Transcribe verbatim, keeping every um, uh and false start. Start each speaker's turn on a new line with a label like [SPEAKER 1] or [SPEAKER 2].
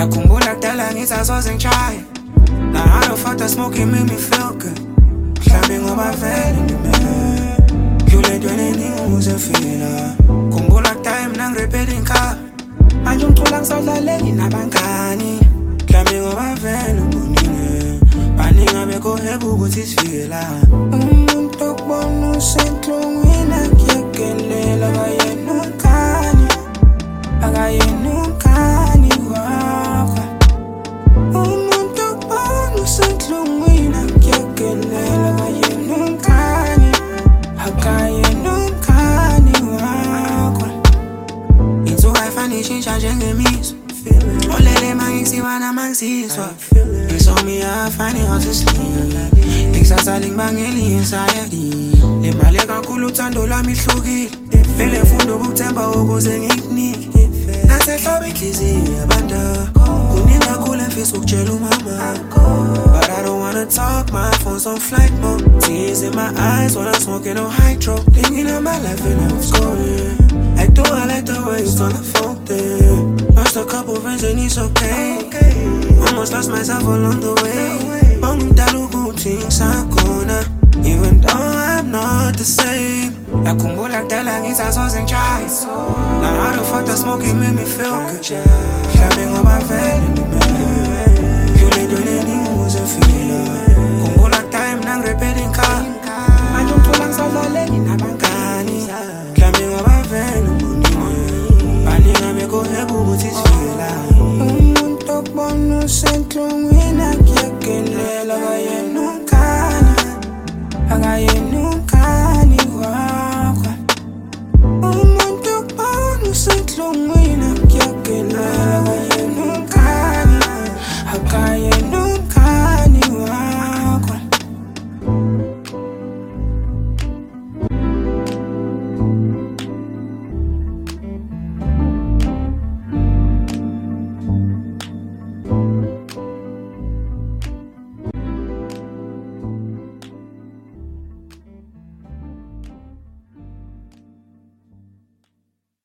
[SPEAKER 1] Yakhumbula kudala ngithi asoze ngichaye. Now I don't fuck that smoke, it make me feel good. Mhlawumbe ngoba vele ngimele kule nto eningi uzefila. Khumbula kudala mina ngirepeat inkhaba, manje umculo ngisawudlaleli nabangani. Mhlawumbe ngoba vele ubonile baningi abekhoheba ukuthi sifike la. Umuntu okubona usenhlungwini akuyekelela akayena ukhani, akayena ukhani wakho. Umuntu okubona usenhlungwini akuyekelela akayena ukhani, akayena ukhani wakho. Insuku ayifani ishintsha njengemizwa, olele mangisiwa namangisiswa. You saw me, I find it hard to sleep. Ikusasa lingibangela anxiety. Le mali kakhulu uthando lwami ihlukile. Vele mfundo ukuthemba ukuze ngikunike. Nasehlaba inhliziyo yabanda. Kuningi kakhulu engifisa ukutshela umama. But I don't wanna talk, my phone's on flight mode. Tears in my eyes when I'm smoking on hydro. Thinking of my life and I'm scoring. I do, I like the way you on the phone there. Lost a couple friends and it's okay. Almost lost myself along the way. Bangumdala ukuthi ngisakhona, even though I'm not the same. Yakhumbula kudala ngithi asoze ngichaye. Now I don't fuck that smoke, it make me feel good. Mhlawumbe ngoba vele ngimele kule nto eningi uzefila. Khumbula kudala mina ngirepeat inkhaba, manje umculo ngisawudlaleli nabangani.